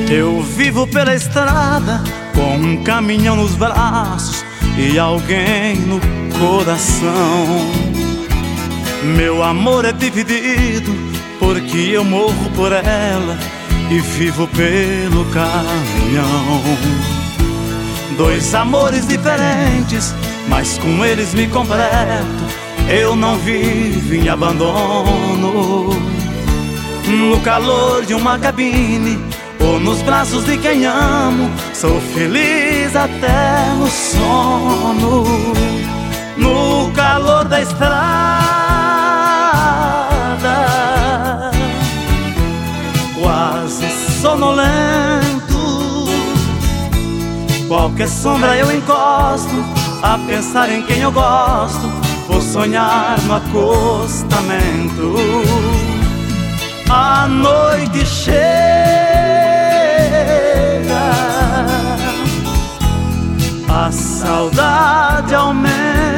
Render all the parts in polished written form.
Eu vivo pela estrada com um caminhão nos braços e alguém no coração. Meu amor é dividido porque eu morro por ela e vivo pelo caminhão. Dois amores diferentes, mas com eles me completo. Eu não vivo em abandono. No calor de uma cabine ou nos braços de quem amo, sou feliz até no sono. No calor da estrada, quase sonolento, qualquer sombra eu encosto, a pensar em quem eu gosto, vou sonhar no acostamento. A noite chega, a saudade aumenta,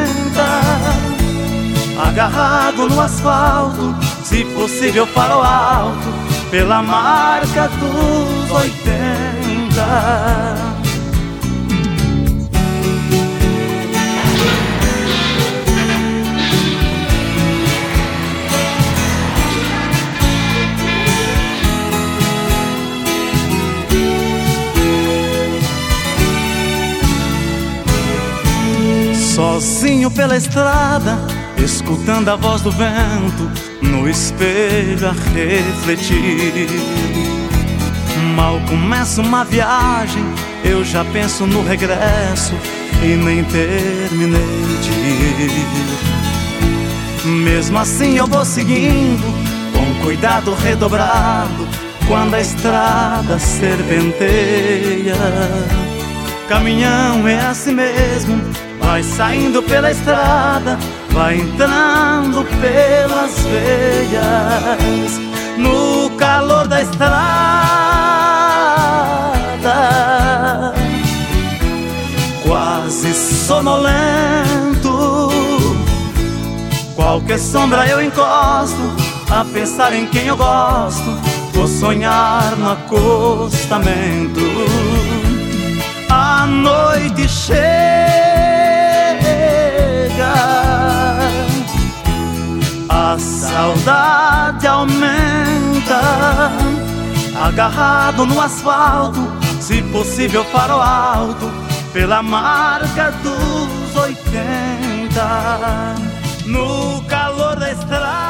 agarrado no asfalto, se possível para o alto, pela marca dos 80. Sozinho pela estrada, escutando a voz do vento, no espelho a refletir. Mal começa uma viagem, eu já penso no regresso e nem terminei de ir. Mesmo assim eu vou seguindo, com cuidado redobrado, quando a estrada serpenteia. Caminhão é assim mesmo, vai saindo pela estrada, vai entrando pelas veias. No calor da estrada, quase sonolento, qualquer sombra eu encosto, a pensar em quem eu gosto, vou sonhar no acostamento. A noite chega, a saudade aumenta, agarrado no asfalto, se possível para o alto, pela marca dos 80. No calor da estrada,